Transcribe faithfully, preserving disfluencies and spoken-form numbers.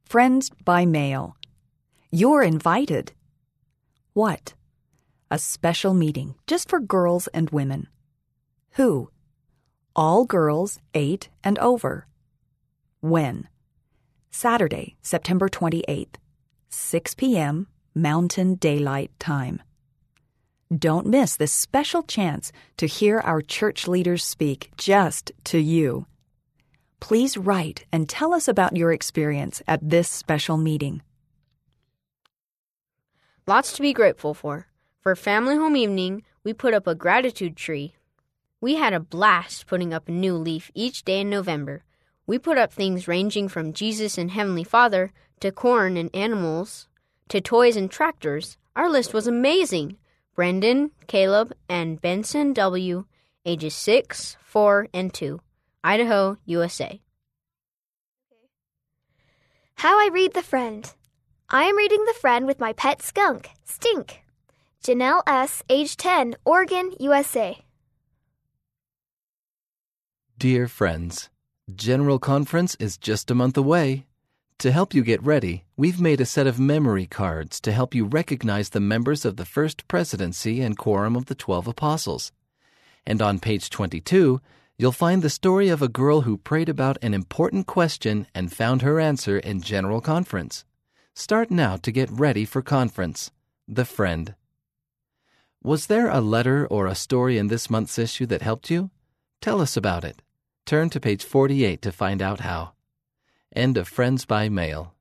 Friends by mail. You're invited. What? A special meeting just for girls and women. Who? All girls eight and over. When? Saturday, September twenty-eighth, six p.m. Mountain Daylight Time. Don't miss this special chance to hear our church leaders speak just to you. Please write and tell us about your experience at this special meeting. Lots to be grateful for. For Family Home Evening, we put up a gratitude tree. We had a blast putting up a new leaf each day in November. We put up things ranging from Jesus and Heavenly Father to corn and animals to toys and tractors. Our list was amazing. Brendan, Caleb, and Benson W., ages six, four, and two, Idaho, U S A. How I read The Friend. I am reading The Friend with my pet skunk, Stink. Janelle S., age ten, Oregon, U S A. Dear friends, General Conference is just a month away. To help you get ready, we've made a set of memory cards to help you recognize the members of the First Presidency and Quorum of the Twelve Apostles. And on page twenty-two, you'll find the story of a girl who prayed about an important question and found her answer in General Conference. Start now to get ready for conference. The Friend. Was there a letter or a story in this month's issue that helped you? Tell us about it. Turn to page forty-eight to find out how. End of Friends by Mail.